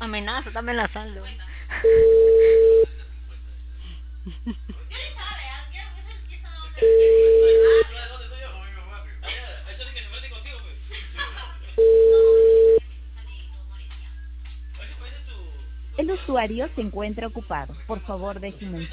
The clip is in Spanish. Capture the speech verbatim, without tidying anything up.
amenaza, está amenazando. El usuario se encuentra ocupado. Por favor, deje un mensaje.